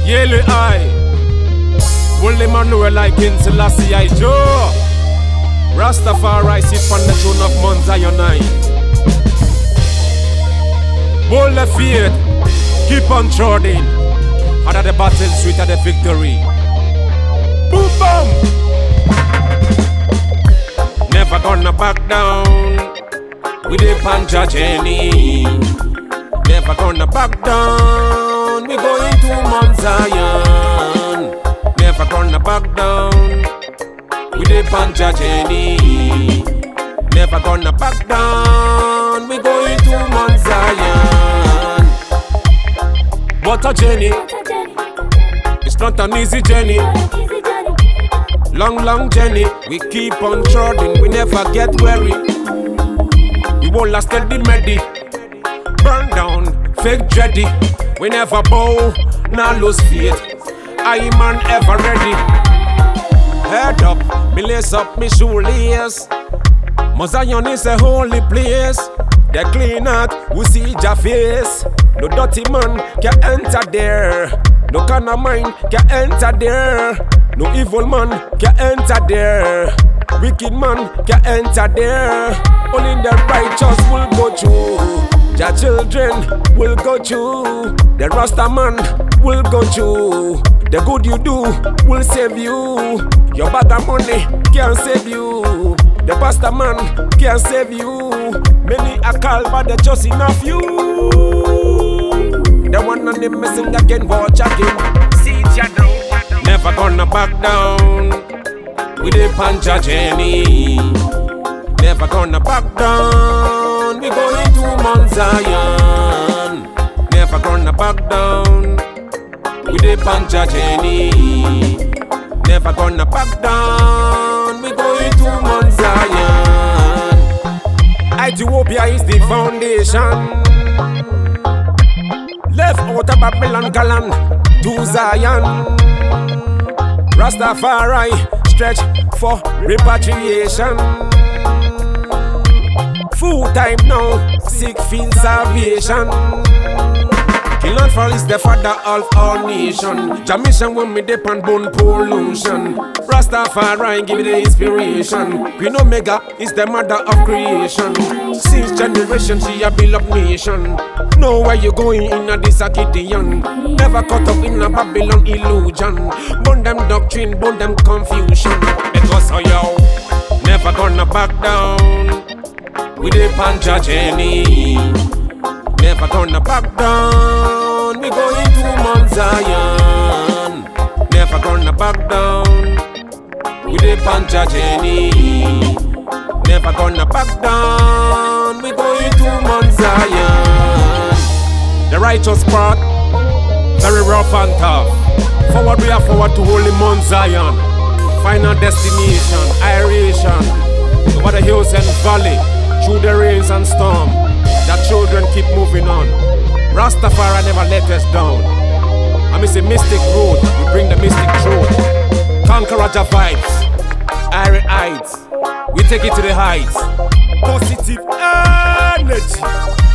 Yele I Wole Manuel like King Selassie I Joe Rastafari sit on the throne of Mount Zion I Bold the faith, keep on trotting. Harder the battle, sweeter the victory. Boom bam. Never gonna back down. We the Panja Jenny. Never gonna back down. We going to Mount Zion. Never gonna back down. We the Panja Jenny. Never gonna back down. We going to Mount Zion. What a journey. It's not an easy journey. Long journey. We keep on trotting. We never get weary. We won't last till the medi. Burn down, fake dready. We never bow, nor lose faith. I man ever ready. Head up, me lace up me shoelace. Mount Zion is a holy place. They clean out, we see your face. No dirty man can enter there. No kind of mind can enter there. No evil man can enter there. Wicked man can enter there. Only the righteous will go through. Your children will go through. The Rasta man will go through. The good you do will save you. Your bag of money can't save you. The pastor man can't save you. Many are called but they're just enough you. The one on the missing again watch again. See ya now. Never gonna back down. We the Panja Jenny. Never gonna back down. We going to Mount Zion. Never gonna back down. We the Panja Jenny. Never gonna back down. We going to Mount Zion. Ethiopia is the foundation. Left out of Babylon Galan to Zion. Rastafari stretch for repatriation. Full time now, seek field salvation. King Fall is the father of our nation. Jamishan when me depend bone pollution. Rastafari give me the inspiration. Queen Omega is the mother of creation. Since generation she a build up nation. Know where you going in a this a Gideon. Never caught up in a Babylon illusion. Burn them doctrine, burn them confusion. Because oh yo, never gonna back down. We the Panja Jenny. Never gonna back down. We going to Mount Zion. Never gonna back down. We the Panja Jenny. Never gonna back down. We going to Mount Zion. The righteous path, very rough and tough. Forward we are forward to holy Mount Zion. Final destination, aeration. Over the hills and valley, through the rains and storm. The children keep moving on. Rastafari never let us down. I miss a mystic road, we bring the mystic truth. Conqueror vibes, Irie Heights, we take it to the heights. Positive energy.